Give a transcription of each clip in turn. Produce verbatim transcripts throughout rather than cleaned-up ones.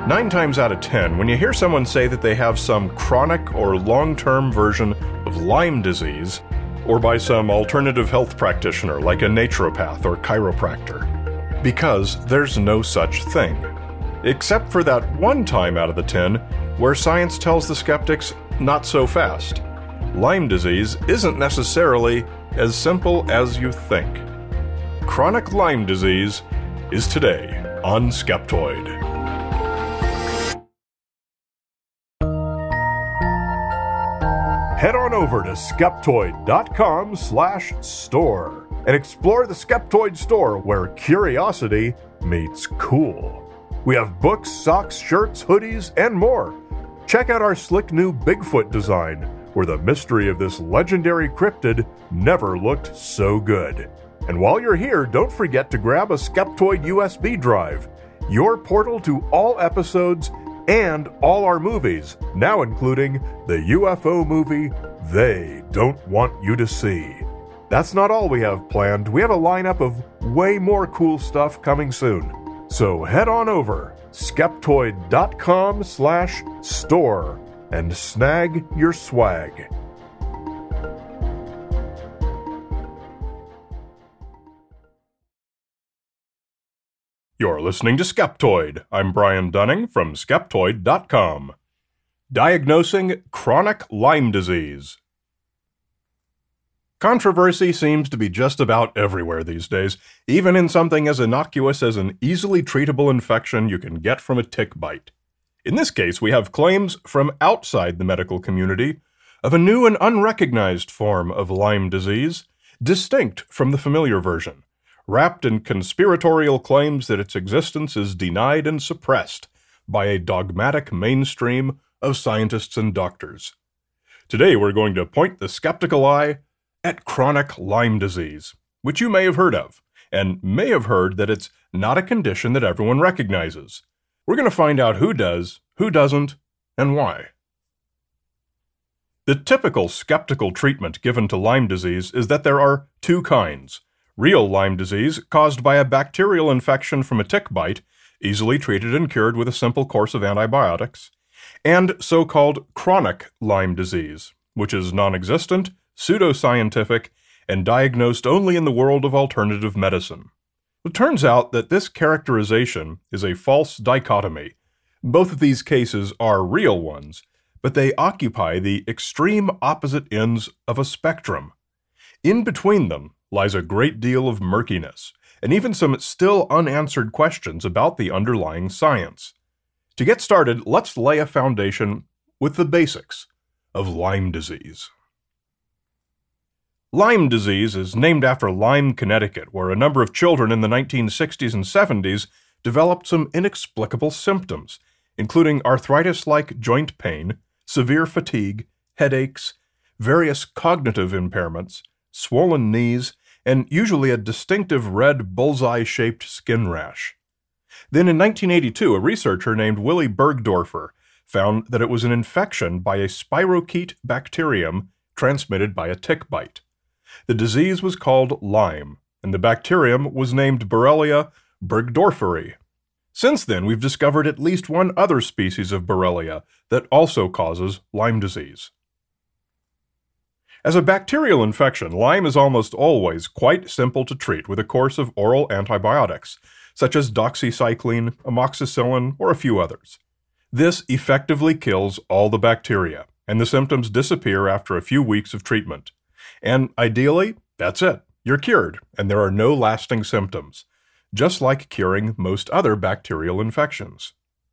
Nine times out of ten, when you hear someone say that they have some chronic or long-term version of Lyme disease, or by some alternative health practitioner like a naturopath or chiropractor, because there's no such thing. Except for that one time out of the ten where science tells the skeptics, not so fast. Lyme disease isn't necessarily as simple as you think. Chronic Lyme disease is today on Skeptoid. Head on over to skeptoid.com slash store and explore the Skeptoid store where curiosity meets cool. We have books, socks, shirts, hoodies, and more. Check out our slick new Bigfoot design, where the mystery of this legendary cryptid never looked so good. And while you're here, don't forget to grab a Skeptoid U S B drive, your portal to all episodes and all our movies, now including the U F O movie They Don't Want You to See. That's not all we have planned. We have a lineup of way more cool stuff coming soon. So head on over, skeptoid.com slash store, and snag your swag. You're listening to Skeptoid. I'm Brian Dunning from skeptoid dot com. Diagnosing chronic Lyme disease. Controversy seems to be just about everywhere these days, even in something as innocuous as an easily treatable infection you can get from a tick bite. In this case, we have claims from outside the medical community of a new and unrecognized form of Lyme disease, distinct from the familiar version, wrapped in conspiratorial claims that its existence is denied and suppressed by a dogmatic mainstream of scientists and doctors. Today we're going to point the skeptical eye at chronic Lyme disease, which you may have heard of, and may have heard that it's not a condition that everyone recognizes. We're going to find out who does, who doesn't, and why. The typical skeptical treatment given to Lyme disease is that there are two kinds: real Lyme disease, caused by a bacterial infection from a tick bite, easily treated and cured with a simple course of antibiotics, and so-called chronic Lyme disease, which is non-existent, pseudoscientific, and diagnosed only in the world of alternative medicine. It turns out that this characterization is a false dichotomy. Both of these cases are real ones, but they occupy the extreme opposite ends of a spectrum. In between them lies a great deal of murkiness, and even some still unanswered questions about the underlying science. To get started, let's lay a foundation with the basics of Lyme disease. Lyme disease is named after Lyme, Connecticut, where a number of children in the nineteen sixties and seventies developed some inexplicable symptoms, including arthritis-like joint pain, severe fatigue, headaches, various cognitive impairments, swollen knees, and usually a distinctive red bullseye-shaped skin rash. Then in nineteen eighty-two, a researcher named Willy Bergdorfer found that it was an infection by a spirochete bacterium transmitted by a tick bite. The disease was called Lyme, and the bacterium was named Borrelia burgdorferi. Since then, we've discovered at least one other species of Borrelia that also causes Lyme disease. As a bacterial infection, Lyme is almost always quite simple to treat with a course of oral antibiotics, such as doxycycline, amoxicillin, or a few others. This effectively kills all the bacteria, and the symptoms disappear after a few weeks of treatment. And ideally, that's it. You're cured, and there are no lasting symptoms, just like curing most other bacterial infections.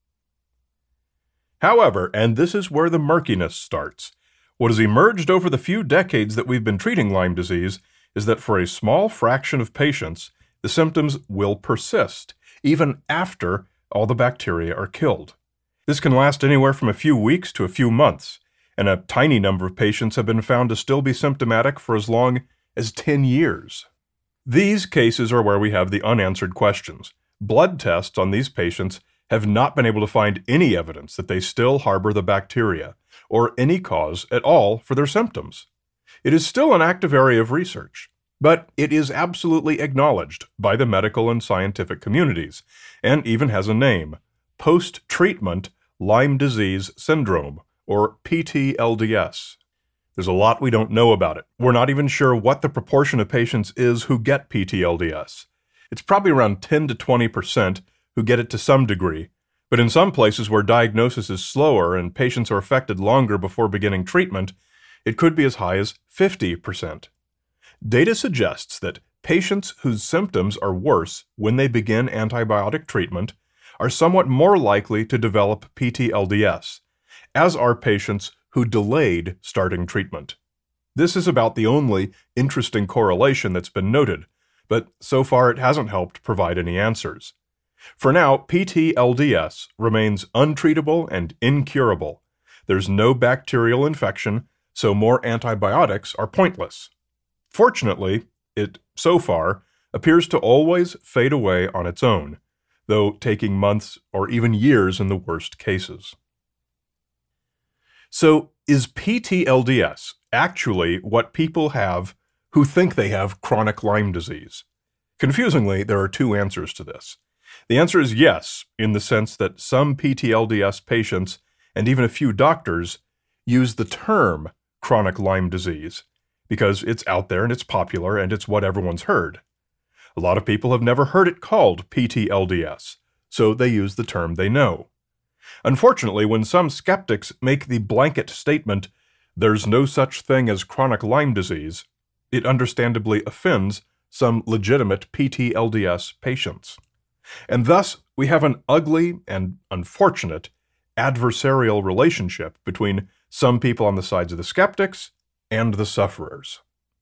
However, and this is where the murkiness starts, what has emerged over the few decades that we've been treating Lyme disease is that for a small fraction of patients, the symptoms will persist, even after all the bacteria are killed. This can last anywhere from a few weeks to a few months, and a tiny number of patients have been found to still be symptomatic for as long as ten years. These cases are where we have the unanswered questions. Blood tests on these patients have not been able to find any evidence that they still harbor the bacteria, or any cause at all for their symptoms. It is still an active area of research, but it is absolutely acknowledged by the medical and scientific communities, and even has a name: post-treatment Lyme disease syndrome, or P T L D S. There's a lot we don't know about it. We're not even sure what the proportion of patients is who get P T L D S. It's probably around ten to twenty percent who get it to some degree, but in some places where diagnosis is slower and patients are affected longer before beginning treatment, it could be as high as fifty percent. Data suggests that patients whose symptoms are worse when they begin antibiotic treatment are somewhat more likely to develop P T L D S, as are patients who delayed starting treatment. This is about the only interesting correlation that's been noted, but so far it hasn't helped provide any answers. For now, P T L D S remains untreatable and incurable. There's no bacterial infection, so more antibiotics are pointless. Fortunately, it, so far, appears to always fade away on its own, though taking months or even years in the worst cases. So, is P T L D S actually what people have who think they have chronic Lyme disease? Confusingly, there are two answers to this. The answer is yes, in the sense that some P T L D S patients, and even a few doctors, use the term chronic Lyme disease, because it's out there and it's popular and it's what everyone's heard. A lot of people have never heard it called P T L D S, so they use the term they know. Unfortunately, when some skeptics make the blanket statement, "There's no such thing as chronic Lyme disease," it understandably offends some legitimate P T L D S patients. And thus, we have an ugly and unfortunate adversarial relationship between some people on the sides of the skeptics and the sufferers.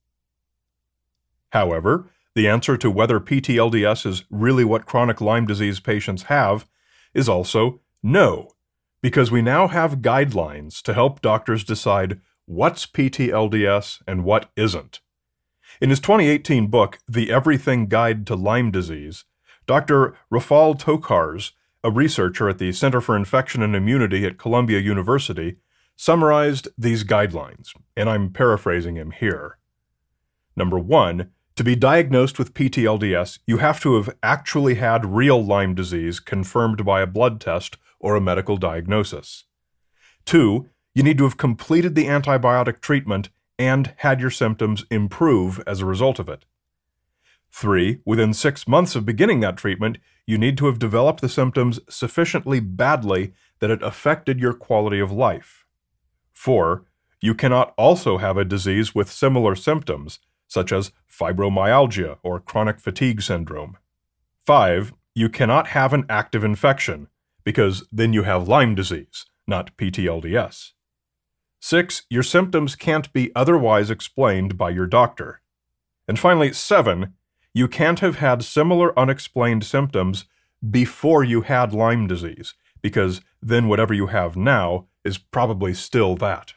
However, the answer to whether P T L D S is really what chronic Lyme disease patients have is also no, because we now have guidelines to help doctors decide what's P T L D S and what isn't. In his twenty eighteen book, The Everything Guide to Lyme Disease, Doctor Rafal Tokars, a researcher at the Center for Infection and Immunity at Columbia University, summarized these guidelines, and I'm paraphrasing him here. Number one, to be diagnosed with P T L D S, you have to have actually had real Lyme disease confirmed by a blood test or a medical diagnosis. Two, you need to have completed the antibiotic treatment and had your symptoms improve as a result of it. Three, within six months of beginning that treatment, you need to have developed the symptoms sufficiently badly that it affected your quality of life. Four, you cannot also have a disease with similar symptoms, such as fibromyalgia or chronic fatigue syndrome. Five, you cannot have an active infection, because then you have Lyme disease, not P T L D S. Six, your symptoms can't be otherwise explained by your doctor. And finally, seven, you can't have had similar unexplained symptoms before you had Lyme disease, because then whatever you have now is probably still that.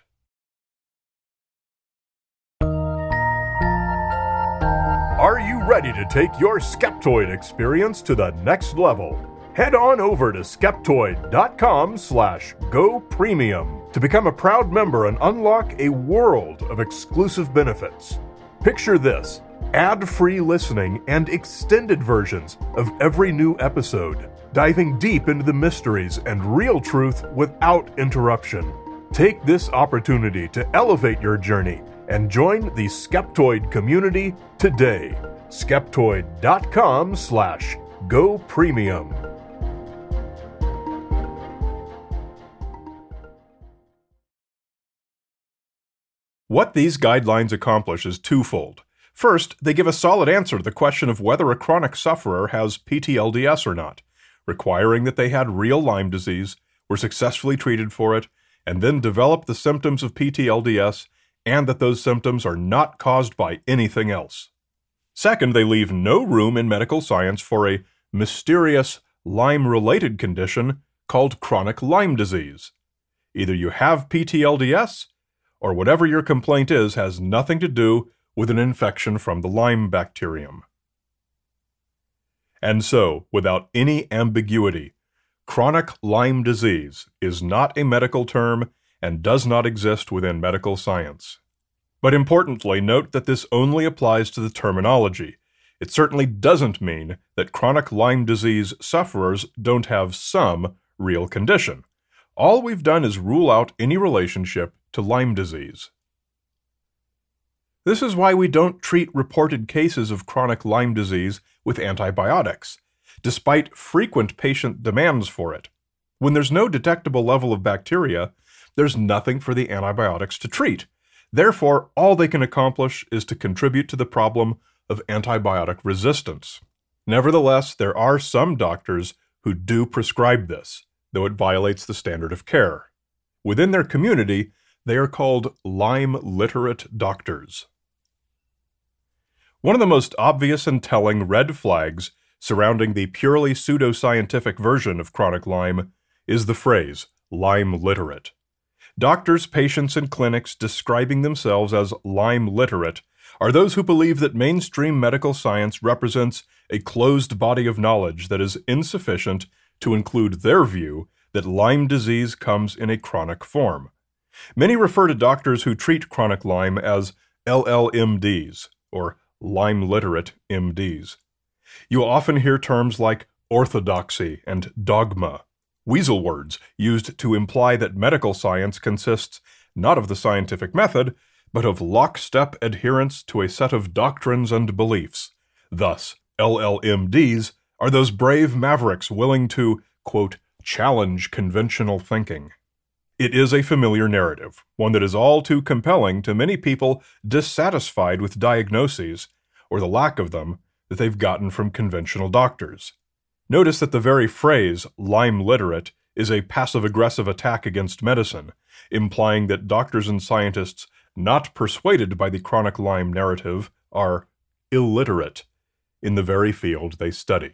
Are you ready to take your Skeptoid experience to the next level? Head on over to skeptoid.com slash go premium to become a proud member and unlock a world of exclusive benefits. Picture this: ad-free listening and extended versions of every new episode, diving deep into the mysteries and real truth without interruption. Take this opportunity to elevate your journey and join the Skeptoid community today. Skeptoid.com slash go premium. What these guidelines accomplish is twofold. First, they give a solid answer to the question of whether a chronic sufferer has P T L D S or not, requiring that they had real Lyme disease, were successfully treated for it, and then developed the symptoms of P T L D S, and that those symptoms are not caused by anything else. Second, they leave no room in medical science for a mysterious Lyme-related condition called chronic Lyme disease. Either you have P T L D S, or whatever your complaint is has nothing to do with an infection from the Lyme bacterium. And so, without any ambiguity, chronic Lyme disease is not a medical term and does not exist within medical science. But importantly, note that this only applies to the terminology. It certainly doesn't mean that chronic Lyme disease sufferers don't have some real condition. All we've done is rule out any relationship to Lyme disease. This is why we don't treat reported cases of chronic Lyme disease with antibiotics, despite frequent patient demands for it. When there's no detectable level of bacteria, there's nothing for the antibiotics to treat. Therefore, all they can accomplish is to contribute to the problem of antibiotic resistance. Nevertheless, there are some doctors who do prescribe this, though it violates the standard of care. Within their community, they are called Lyme-literate doctors. One of the most obvious and telling red flags surrounding the purely pseudoscientific version of chronic Lyme is the phrase, Lyme-literate. Doctors, patients, and clinics describing themselves as Lyme-literate are those who believe that mainstream medical science represents a closed body of knowledge that is insufficient to include their view that Lyme disease comes in a chronic form. Many refer to doctors who treat chronic Lyme as L L M Ds, or Lyme-literate M Ds. You often hear terms like orthodoxy and dogma, weasel words used to imply that medical science consists not of the scientific method, but of lockstep adherence to a set of doctrines and beliefs. Thus, L L M Ds are those brave mavericks willing to, quote, challenge conventional thinking. It is a familiar narrative, one that is all too compelling to many people dissatisfied with diagnoses, or the lack of them, that they've gotten from conventional doctors. Notice that the very phrase, Lyme-literate, is a passive-aggressive attack against medicine, implying that doctors and scientists not persuaded by the chronic Lyme narrative are illiterate in the very field they study.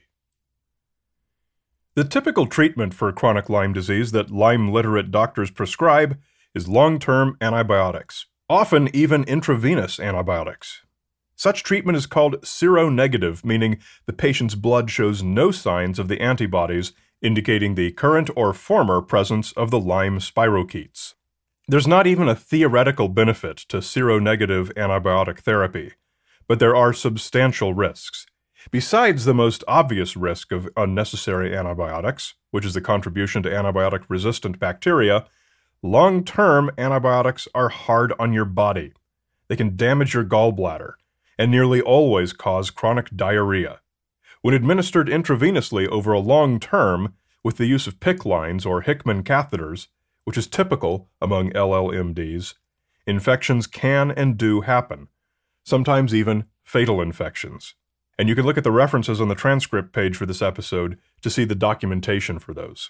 The typical treatment for chronic Lyme disease that Lyme-literate doctors prescribe is long-term antibiotics, often even intravenous antibiotics. Such treatment is called seronegative, meaning the patient's blood shows no signs of the antibodies indicating the current or former presence of the Lyme spirochetes. There's not even a theoretical benefit to seronegative antibiotic therapy, but there are substantial risks. Besides the most obvious risk of unnecessary antibiotics, which is the contribution to antibiotic-resistant bacteria, long-term antibiotics are hard on your body. They can damage your gallbladder, and nearly always cause chronic diarrhea. When administered intravenously over a long term with the use of PICC lines or Hickman catheters, which is typical among L L M Ds, infections can and do happen, sometimes even fatal infections. And you can look at the references on the transcript page for this episode to see the documentation for those.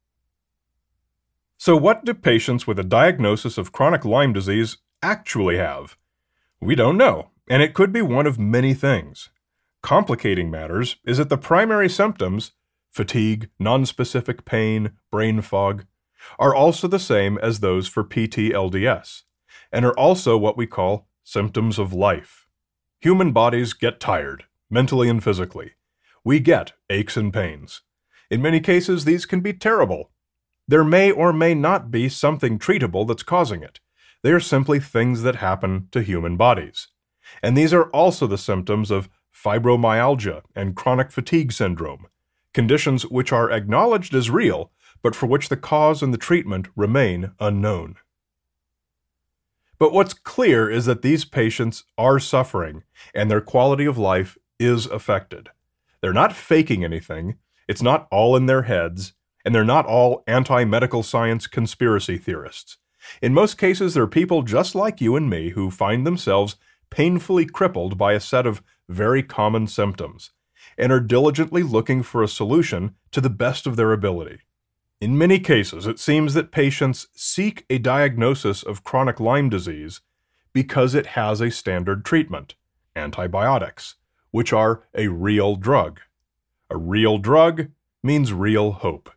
So what do patients with a diagnosis of chronic Lyme disease actually have? We don't know. And it could be one of many things. Complicating matters is that the primary symptoms, fatigue, nonspecific pain, brain fog, are also the same as those for P T L D S, and are also what we call symptoms of life. Human bodies get tired, mentally and physically. We get aches and pains. In many cases, these can be terrible. There may or may not be something treatable that's causing it. They are simply things that happen to human bodies. And these are also the symptoms of fibromyalgia and chronic fatigue syndrome, conditions which are acknowledged as real, but for which the cause and the treatment remain unknown. But what's clear is that these patients are suffering, and their quality of life is affected. They're not faking anything, it's not all in their heads, and they're not all anti-medical science conspiracy theorists. In most cases, they're people just like you and me who find themselves painfully crippled by a set of very common symptoms, and are diligently looking for a solution to the best of their ability. In many cases, it seems that patients seek a diagnosis of chronic Lyme disease because it has a standard treatment, antibiotics, which are a real drug. A real drug means real hope.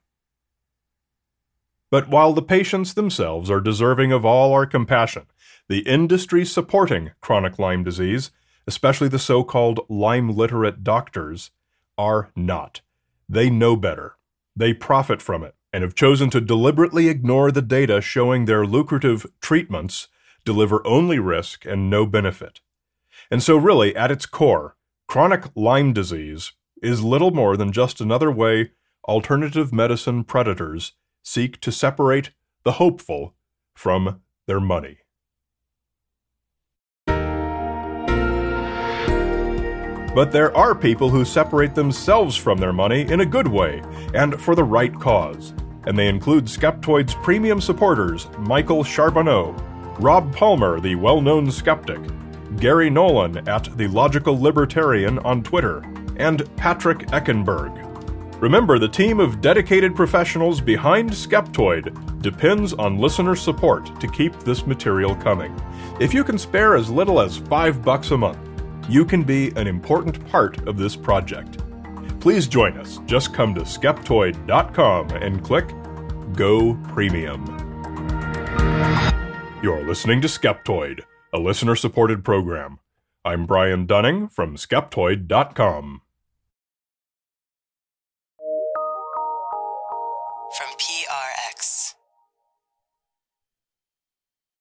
But while the patients themselves are deserving of all our compassion, the industry supporting chronic Lyme disease, especially the so-called Lyme-literate doctors, are not. They know better. They profit from it and have chosen to deliberately ignore the data showing their lucrative treatments deliver only risk and no benefit. And so really, at its core, chronic Lyme disease is little more than just another way alternative medicine predators seek to separate the hopeful from their money. But there are people who separate themselves from their money in a good way and for the right cause, and they include Skeptoid's premium supporters Michael Charbonneau, Rob Palmer, the well-known skeptic, Gary Nolan at The Logical Libertarian on Twitter, and Patrick Eckenberg. Remember, the team of dedicated professionals behind Skeptoid depends on listener support to keep this material coming. If you can spare as little as five bucks a month, you can be an important part of this project. Please join us. Just come to skeptoid dot com and click Go Premium. You're listening to Skeptoid, a listener-supported program. I'm Brian Dunning from skeptoid dot com. From P R X.